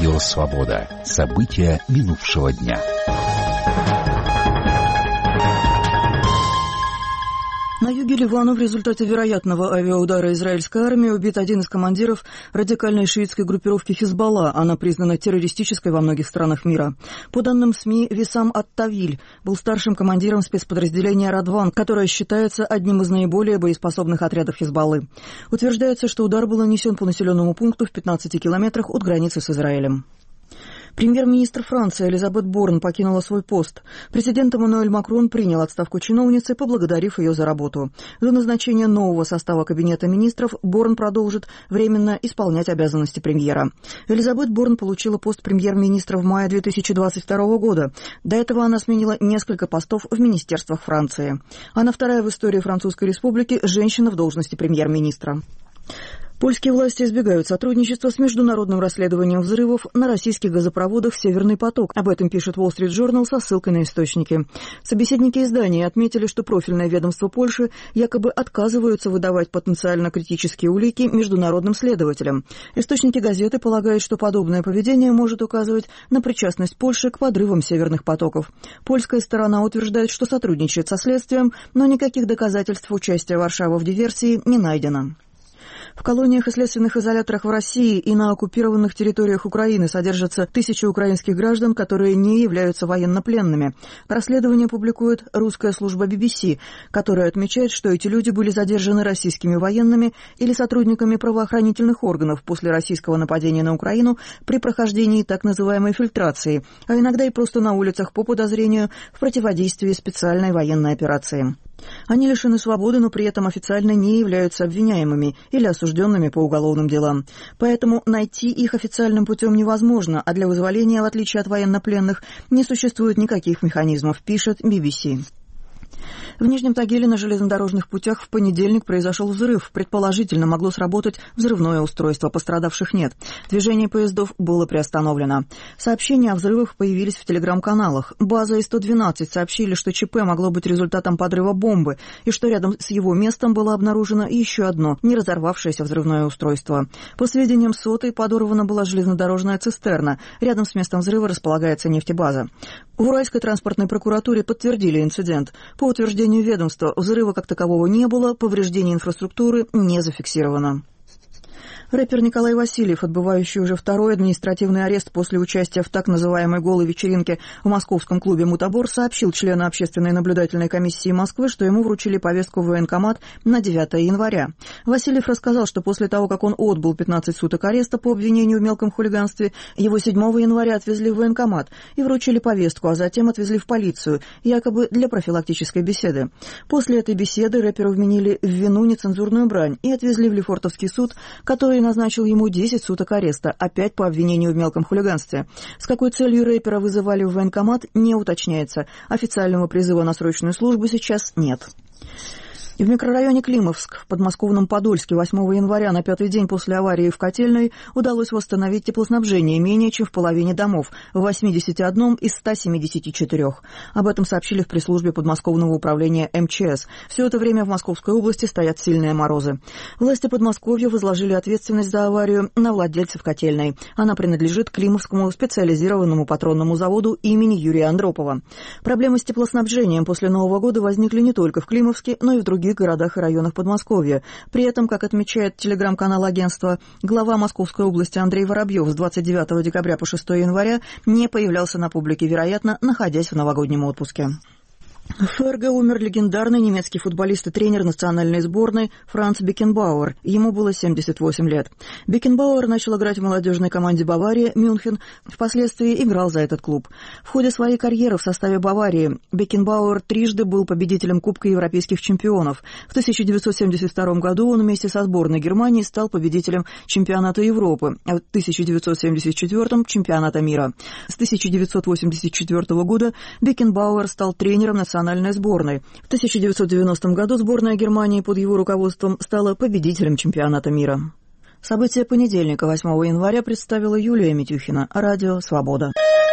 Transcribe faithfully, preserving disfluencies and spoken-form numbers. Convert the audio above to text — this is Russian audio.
Радио «Свобода». События минувшего дня. На юге Ливана в результате вероятного авиаудара израильской армии убит один из командиров радикальной шиитской группировки «Хизбалла». Она признана террористической во многих странах мира. По данным СМИ, Висам ат-Тавиль был старшим командиром спецподразделения «Радван», которое считается одним из наиболее боеспособных отрядов «Хизбаллы». Утверждается, что удар был нанесен по населенному пункту в пятнадцати километрах от границы с Израилем. Премьер-министр Франции Элизабет Борн покинула свой пост. Президент Эммануэль Макрон принял отставку чиновницы, поблагодарив ее за работу. До назначения нового состава кабинета министров Борн продолжит временно исполнять обязанности премьера. Элизабет Борн получила пост премьер-министра в мае две тысячи двадцать второго года. До этого она сменила несколько постов в министерствах Франции. Она вторая в истории Французской республики женщина в должности премьер-министра. Польские власти избегают сотрудничества с международным расследованием взрывов на российских газопроводах «Северный поток». Об этом пишет Wall Street Journal со ссылкой на источники. Собеседники издания отметили, что профильное ведомство Польши якобы отказываются выдавать потенциально критические улики международным следователям. Источники газеты полагают, что подобное поведение может указывать на причастность Польши к подрывам «Северных потоков». Польская сторона утверждает, что сотрудничает со следствием, но никаких доказательств участия Варшавы в диверсии не найдено. В колониях и следственных изоляторах в России и на оккупированных территориях Украины содержатся тысячи украинских граждан, которые не являются военнопленными. Расследование публикует русская служба би би си, которая отмечает, что эти люди были задержаны российскими военными или сотрудниками правоохранительных органов после российского нападения на Украину при прохождении так называемой фильтрации, а иногда и просто на улицах по подозрению в противодействии специальной военной операции. Они лишены свободы, но при этом официально не являются обвиняемыми или осужденными по уголовным делам. Поэтому найти их официальным путем невозможно, а для вызволения, в отличие от военнопленных, не существует никаких механизмов, пишет би би си. В Нижнем Тагиле на железнодорожных путях в понедельник произошел взрыв. Предположительно, могло сработать взрывное устройство. Пострадавших нет. Движение поездов было приостановлено. Сообщения о взрывах появились в телеграм-каналах. База и сто двенадцать сообщили, что ЧП могло быть результатом подрыва бомбы, и что рядом с его местом было обнаружено еще одно не разорвавшееся взрывное устройство. По сведениям сотой, подорвана была железнодорожная цистерна. Рядом с местом взрыва располагается нефтебаза. В Уральской транспортной прокуратуре подтвердили инцидент. По утверждению ведомства, взрыва как такового не было, повреждений инфраструктуры не зафиксировано. Рэпер Николай Васильев, отбывающий уже второй административный арест после участия в так называемой «голой вечеринке» в московском клубе «Мутабор», сообщил члену общественной наблюдательной комиссии Москвы, что ему вручили повестку в военкомат на девятое января. Васильев рассказал, что после того, как он отбыл пятнадцать суток ареста по обвинению в мелком хулиганстве, его седьмого января отвезли в военкомат и вручили повестку, а затем отвезли в полицию, якобы для профилактической беседы. После этой беседы рэперу вменили в вину нецензурную брань и отвезли в Лефортовский суд, который назначил ему десять суток ареста, опять по обвинению в мелком хулиганстве. С какой целью рэпера вызывали в военкомат, не уточняется. Официального призыва на срочную службу сейчас нет. В микрорайоне Климовск в подмосковном Подольске восьмого января, на пятый день после аварии в котельной, удалось восстановить теплоснабжение менее чем в половине домов, в восьмидесяти одном из ста семидесяти четырёх. Об этом сообщили в пресс-службе подмосковного управления эм че эс. Все это время в Московской области стоят сильные морозы. Власти Подмосковья возложили ответственность за аварию на владельцев котельной. Она принадлежит Климовскому специализированному патронному заводу имени Юрия Андропова. Проблемы с теплоснабжением после Нового года возникли не только в Климовске, но и в других городах и районах Подмосковья. При этом, как отмечает телеграм-канал агентства, глава Московской области Андрей Воробьев с двадцать девятого декабря по шестого января не появлялся на публике, вероятно, находясь в новогоднем отпуске. В ФРГ умер легендарный немецкий футболист и тренер национальной сборной Франц Бекенбауэр. Ему было семьдесят восемь лет. Бекенбауэр начал играть в молодежной команде «Бавария» Мюнхен, впоследствии играл за этот клуб. В ходе своей карьеры в составе «Баварии» Бекенбауэр трижды был победителем Кубка европейских чемпионов. В тысяча девятьсот семьдесят втором году он вместе со сборной Германии стал победителем чемпионата Европы, а в тысяча девятьсот семьдесят четвёртом – чемпионата мира. С тысяча девятьсот восемьдесят четвёртого года Бекенбауэр стал тренером национальной национальной сборной. В тысяча девятьсот девяностом году сборная Германии под его руководством стала победителем чемпионата мира. События понедельника, восьмого января, представила Юлия Митюхина. Радио «Свобода».